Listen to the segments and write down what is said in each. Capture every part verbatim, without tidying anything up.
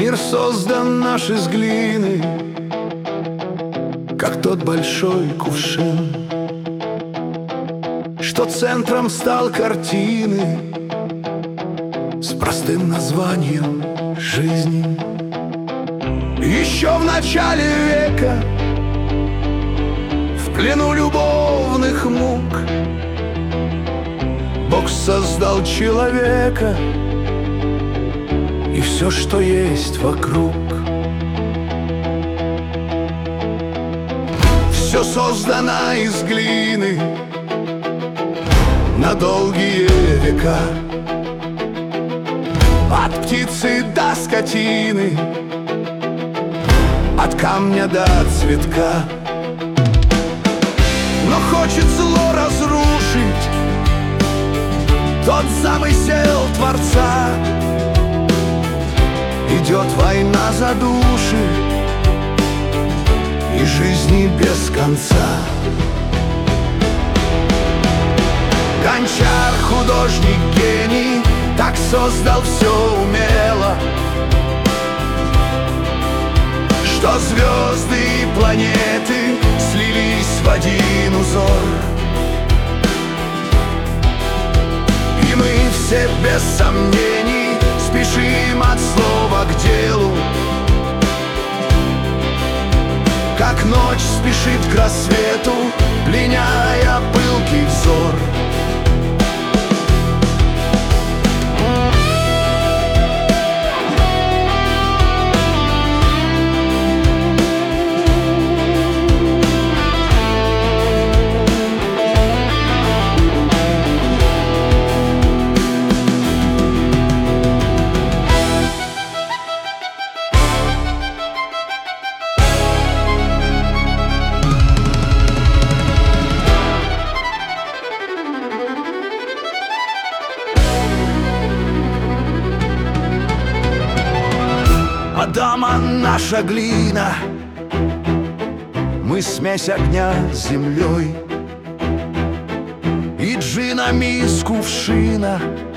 Мир создан наш из глины, как тот большой кувшин, что центром стал картины с простым названием жизни. Еще в начале века, в плену любовных мук, Бог создал человека и все, что есть вокруг. Все создано из глины на долгие века, от птицы до скотины, от камня до цветка. Но хочет зло разрушить тот замысел Творца. Идет война за души и жизни без конца. Гончар, художник, гений, так создал все умело, что звезды и планеты слились в один узор. И мы все без сомнений спешим от слова к делу, как ночь спешит к рассвету, пленяя пылкий взор. Адама наша глина, мы смесь огня с землей, и джинами из кувшина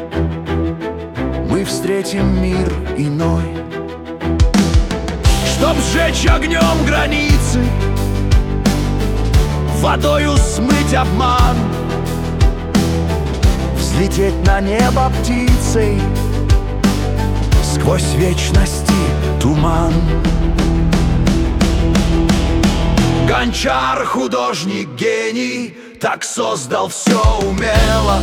мы встретим мир иной. Чтоб сжечь огнем границы, водою смыть обман, взлететь на небо птицей сквозь вечности туман. Гончар, художник, гений, так создал все умело,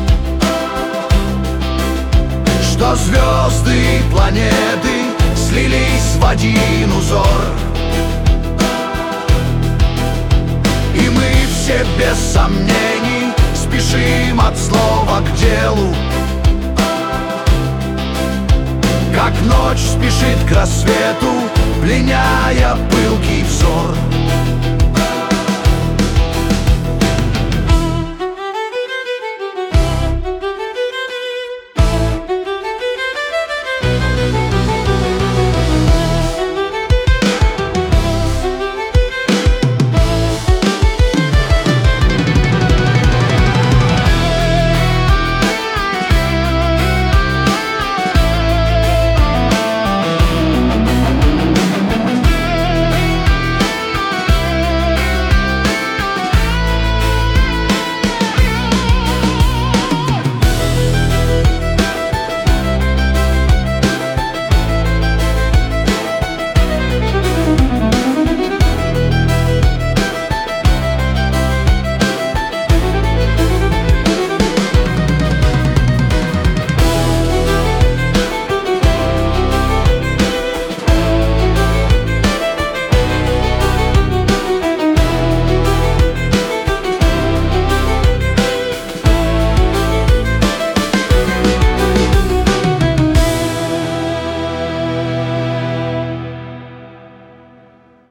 что звезды и планеты слились в один узор. И мы все без сомнений спешим от слова к делу, как ночь спешит к рассвету, пленяя пылкий взор.